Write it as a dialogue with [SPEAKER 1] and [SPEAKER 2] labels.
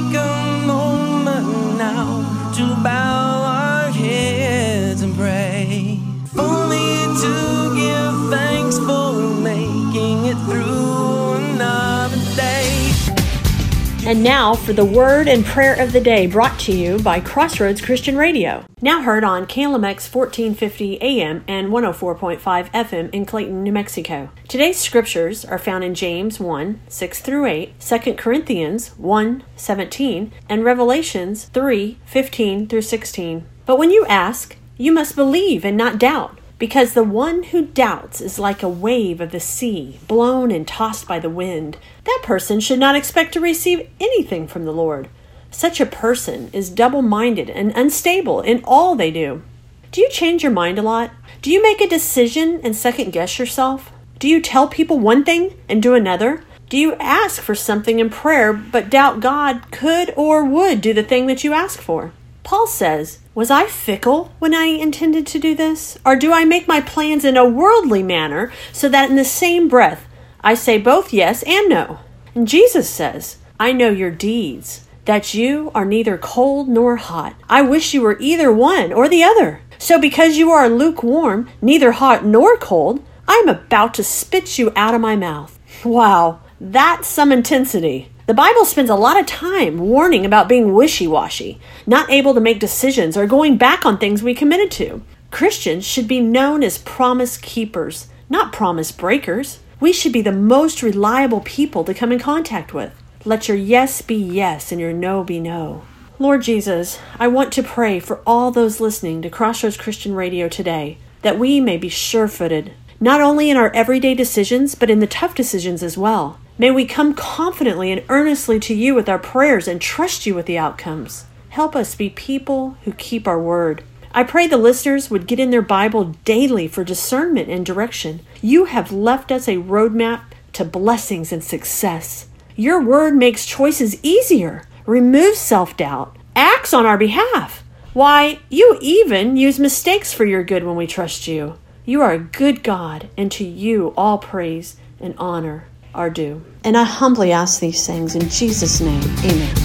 [SPEAKER 1] take a moment now to bow our heads and pray. Only to give thanks for making it through another day.
[SPEAKER 2] And now for the word and prayer of the day, brought to you by Crossroads Christian Radio. Now heard on KLMX 1450 AM and 104.5 FM in Clayton, New Mexico. Today's scriptures are found in James 1, 6 through 8, 2 Corinthians 1, 17, and Revelations 3, 15 through 16. But when you ask, you must believe and not doubt, because the one who doubts is like a wave of the sea, blown and tossed by the wind. That person should not expect to receive anything from the Lord. Such a person is double-minded and unstable in all they do. Do you change your mind a lot? Do you make a decision and second-guess yourself? Do you tell people one thing and do another? Do you ask for something in prayer but doubt God could or would do the thing that you ask for? Paul says, "Was I fickle when I intended to do this? Or do I make my plans in a worldly manner so that in the same breath I say both yes and no?" And Jesus says, "I know your deeds, that you are neither cold nor hot. I wish you were either one or the other. So because you are lukewarm, neither hot nor cold, I am about to spit you out of my mouth." Wow, that's some intensity. The Bible spends a lot of time warning about being wishy-washy, not able to make decisions, or going back on things we committed to. Christians should be known as promise keepers, not promise breakers. We should be the most reliable people to come in contact with. Let your yes be yes and your no be no. Lord Jesus, I want to pray for all those listening to Crossroads Christian Radio today, that we may be sure-footed, not only in our everyday decisions, but in the tough decisions as well. May we come confidently and earnestly to you with our prayers and trust you with the outcomes. Help us be people who keep our word. I pray the listeners would get in their Bible daily for discernment and direction. You have left us a roadmap to blessings and success. Your word makes choices easier, removes self-doubt, acts on our behalf. Why, you even use mistakes for your good when we trust you. You are a good God, and to you all praise and honor are due. And I humbly ask these things in Jesus' name. Amen.